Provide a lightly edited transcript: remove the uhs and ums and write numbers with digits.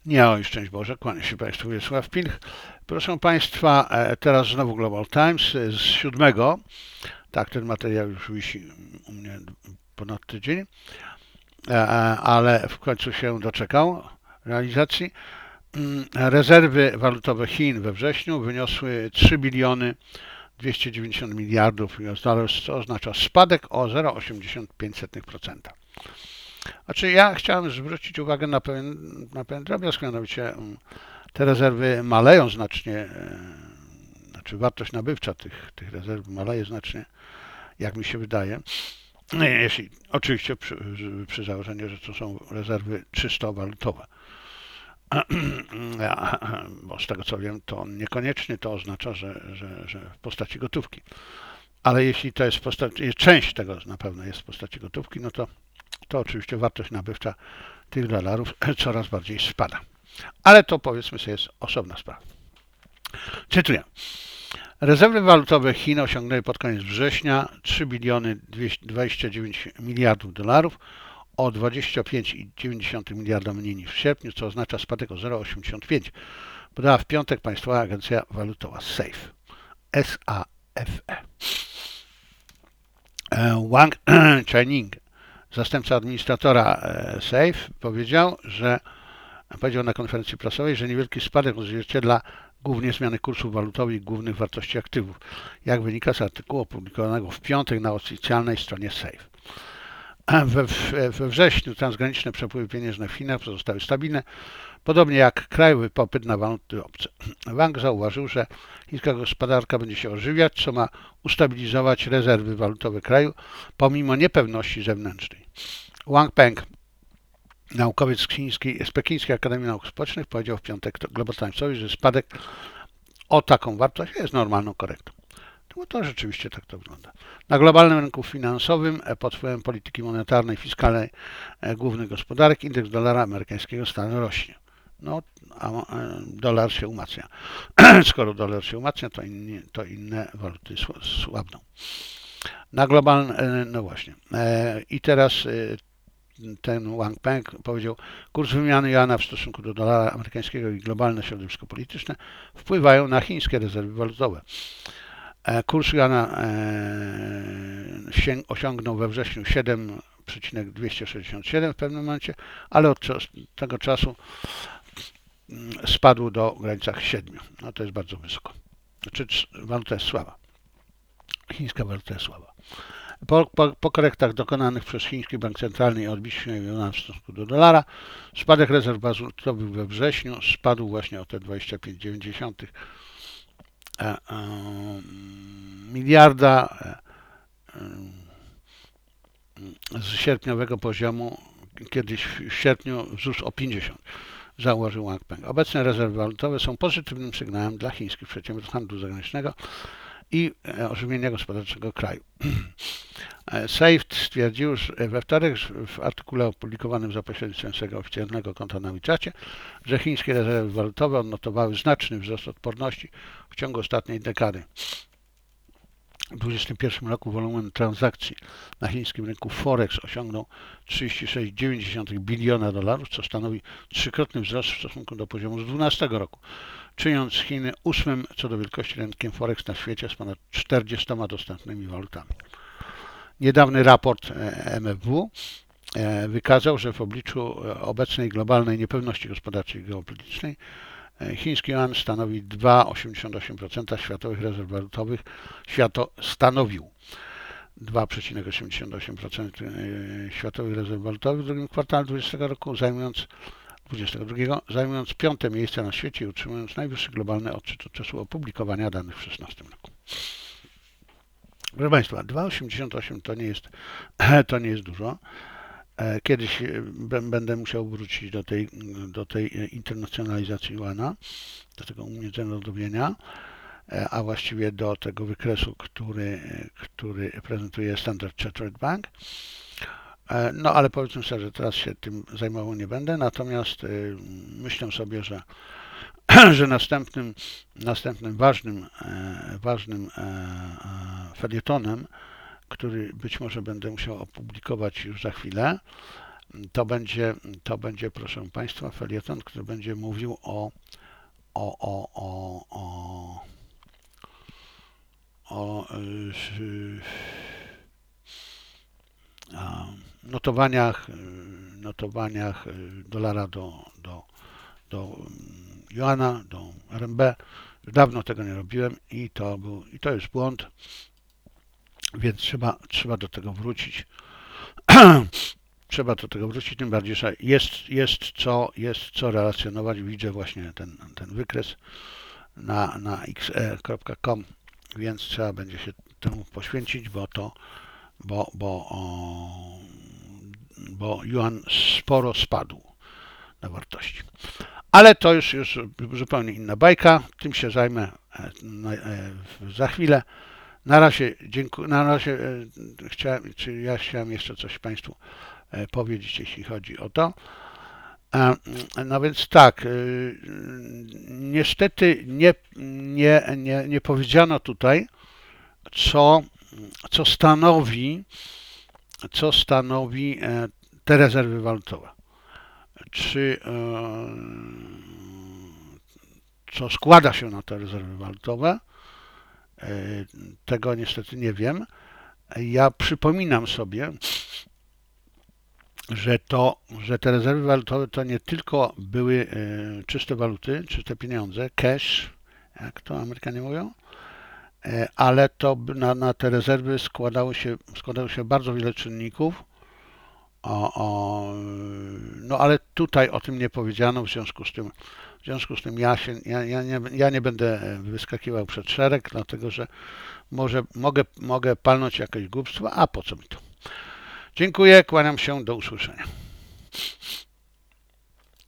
Nie, szczęść Boże, kłania się Państwu Wiesław Pilch. Proszę Państwa, teraz znowu Global Times z 7. Tak, ten materiał już wisi u mnie ponad tydzień, ale w końcu się doczekał realizacji. Rezerwy walutowe Chin we wrześniu wyniosły 3 biliony 290 miliardów US dolarów, co oznacza spadek o 0,85%. Znaczy ja chciałem zwrócić uwagę na pewien drobiazg, mianowicie te rezerwy maleją znacznie, znaczy wartość nabywcza tych rezerw maleje znacznie, jak mi się wydaje. Jeśli oczywiście przy założeniu, że to są rezerwy czysto walutowe. Bo z tego co wiem, to niekoniecznie to oznacza, że w postaci gotówki. Ale jeśli to jest część tego na pewno jest w postaci gotówki, no to oczywiście wartość nabywcza tych dolarów coraz bardziej spada. Ale to powiedzmy sobie jest osobna sprawa. Cytuję. Rezerwy walutowe Chin osiągnęły pod koniec września 3 biliony 29 miliardów dolarów, o 25,9 miliarda mniej niż w sierpniu, co oznacza spadek o 0,85. Podała w piątek Państwowa Agencja Walutowa SAFE. S-A-F-E. Wang Chaining, zastępca administratora SAFE, powiedział na konferencji prasowej, że niewielki spadek odzwierciedla głównie zmiany kursów walutowych i głównych wartości aktywów, jak wynika z artykułu opublikowanego w piątek na oficjalnej stronie SAFE. We wrześniu transgraniczne przepływy pieniężne w Chinach pozostały stabilne, podobnie jak krajowy popyt na waluty obce. Wang zauważył, że chińska gospodarka będzie się ożywiać, co ma ustabilizować rezerwy walutowe kraju, pomimo niepewności zewnętrznej. Wang Peng, naukowiec z Pekińskiej Akademii Nauk Społecznych, powiedział w piątek Global Timesowi, że spadek o taką wartość jest normalną korektą. No to rzeczywiście tak to wygląda. Na globalnym rynku finansowym pod wpływem polityki monetarnej i fiskalnej głównych gospodarek indeks dolara amerykańskiego stale rośnie. No, a dolar się umacnia. Skoro dolar się umacnia, to inne waluty słabną. Na globalnym, no właśnie. I teraz ten Wang Peng powiedział, kurs wymiany juana w stosunku do dolara amerykańskiego i globalne środowisko polityczne wpływają na chińskie rezerwy walutowe. Kurs juana osiągnął we wrześniu 7,267 w pewnym momencie, ale od tego czasu spadł do granicach 7. No to jest bardzo wysoko. Znaczy waluta jest słaba. Chińska waluta jest słaba. Po korektach dokonanych przez Chiński Bank Centralny i odbiciu juana w stosunku do dolara, spadek rezerw walutowych we wrześniu spadł właśnie o te 25,9 miliarda z sierpniowego poziomu, kiedyś w sierpniu wzrósł o 50, zauważył Wang Peng. Obecne rezerwy walutowe są pozytywnym sygnałem dla chińskich przedsiębiorstw handlu zagranicznego i ożywienia gospodarczego kraju. SAFE stwierdził we wtorek w artykule opublikowanym za pośrednictwem swego oficjalnego konta na WeChacie, że chińskie rezerwy walutowe odnotowały znaczny wzrost odporności w ciągu ostatniej dekady. W 2021 roku wolumen transakcji na chińskim rynku Forex osiągnął 36,9 biliona dolarów, co stanowi trzykrotny wzrost w stosunku do poziomu z 2012 roku, czyniąc Chiny 8. co do wielkości rynkiem Forex na świecie z ponad 40 dostępnymi walutami. Niedawny raport MFW wykazał, że w obliczu obecnej globalnej niepewności gospodarczej i geopolitycznej chiński yuan stanowi 2,88% światowych rezerw walutowych. Stanowił 2,88% światowych rezerw walutowych w drugim kwartale 2020 roku, zajmując 5. miejsce na świecie i utrzymując najwyższy globalny odczyt od czasu opublikowania danych w 2016 roku. Proszę Państwa, 2,88 to nie jest dużo. Kiedyś będę musiał wrócić do tej internacjonalizacji juana, do tego umiędzynarodowienia, a właściwie do tego wykresu, który prezentuje Standard Chartered Bank. No ale powiedzmy sobie, że teraz się tym zajmował nie będę, natomiast myślę sobie, że następnym ważnym felietonem, który być może będę musiał opublikować już za chwilę, to będzie, proszę Państwa, felieton, który będzie mówił o notowaniach dolara do juana, do RMB. Dawno tego nie robiłem i to jest błąd, więc trzeba do tego wrócić. Trzeba do tego wrócić, tym bardziej, że jest co relacjonować. Widzę właśnie ten wykres na xe.com, więc trzeba będzie się temu poświęcić, bo yuan sporo spadł na wartości. Ale to już zupełnie inna bajka. Tym się zajmę za chwilę. Na razie dziękuję. Na razie chciałem jeszcze coś Państwu powiedzieć, jeśli chodzi o to. No więc tak, niestety nie powiedziano tutaj, co stanowi te rezerwy walutowe. Co składa się na te rezerwy walutowe, tego niestety nie wiem. Ja przypominam sobie, że te rezerwy walutowe to nie tylko były czyste waluty, czyste pieniądze, cash, jak to Amerykanie mówią, ale to na te rezerwy składało się bardzo wiele czynników. No ale tutaj o tym nie powiedziano, w związku z tym ja nie będę wyskakiwał przed szereg, dlatego że mogę palnąć jakieś głupstwo, a po co mi to? Dziękuję, kłaniam się, do usłyszenia.